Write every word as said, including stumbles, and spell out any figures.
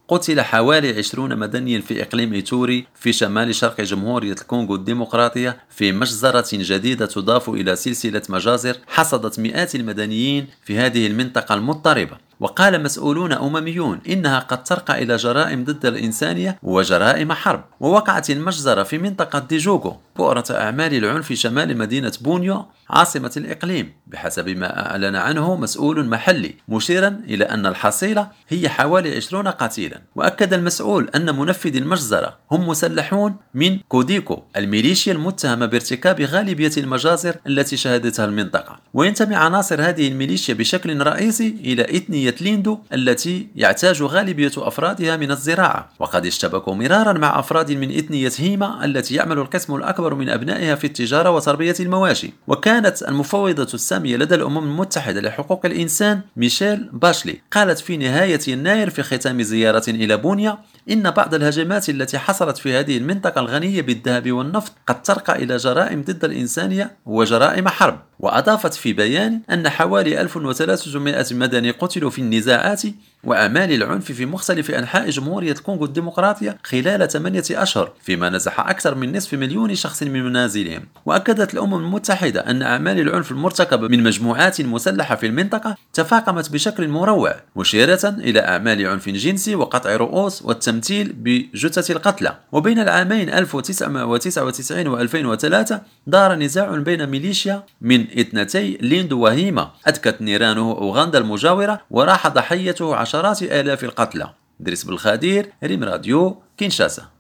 قتل حوالي عشرين مدنيا في إقليم إيتوري في شمال شرق جمهورية الكونغو الديمقراطية في مجزرة جديدة تضاف إلى سلسلة مجازر حصدت مئات المدنيين في هذه المنطقة المضطربة. وقال مسؤولون أمميون إنها قد ترقى إلى جرائم ضد الإنسانية وجرائم حرب. ووقعت المجزرة في منطقة ديجوغو بؤرة أعمال العنف شمال مدينة بونيو عاصمة الإقليم بحسب ما أعلن عنه مسؤول محلي، مشيرا إلى أن الحصيلة هي حوالي عشرين قتيلا. وأكد المسؤول أن منفذي المجزرة هم مسلحون من كوديكو الميليشيا المتهمة بارتكاب غالبية المجازر التي شهدتها المنطقة. وينتمي عناصر هذه الميليشيا بشكل رئيسي إلى إثنية ليندو التي يعتاج غالبية أفرادها من الزراعة، وقد اشتبكوا مرارا مع أفراد من إثنية هيما التي يعمل القسم الأكبر من أبنائها في التجارة وتربية المواشي. وكانت المفوضة السامية لدى الأمم المتحدة لحقوق الإنسان ميشيل باشلي قالت في نهاية يناير في ختام زيارة إلى بونيا إن بعض الهجمات التي حصلت في هذه المنطقة الغنية بالذهب والنفط قد ترقى إلى جرائم ضد الإنسانية وجرائم حرب. وأضافت في بيان أن حوالي ألف وثلاثمائة مدني قتلوا في النزاعات وأعمال العنف في مختلف أنحاء جمهورية الكونغو الديمقراطية خلال ثمانية أشهر، فيما نزح أكثر من نصف مليون شخص من منازلهم. وأكدت الأمم المتحدة أن أعمال العنف المرتكبة من مجموعات مسلحة في المنطقة تفاقمت بشكل مروع، مشيرة إلى أعمال عنف جنسي وقطع رؤوس والتمثيل بجثث القتلى. وبين العامين ألف وتسعمائة وتسعة وتسعين و ألفين وثلاثة دار نزاع بين ميليشيا من اثنتي ليندو وهيما أدكت نيرانه أوغندا المجاورة وراح ضحيته عشرات آلاف القتلى. دريس بالخدير، ريم راديو، كينشاسا.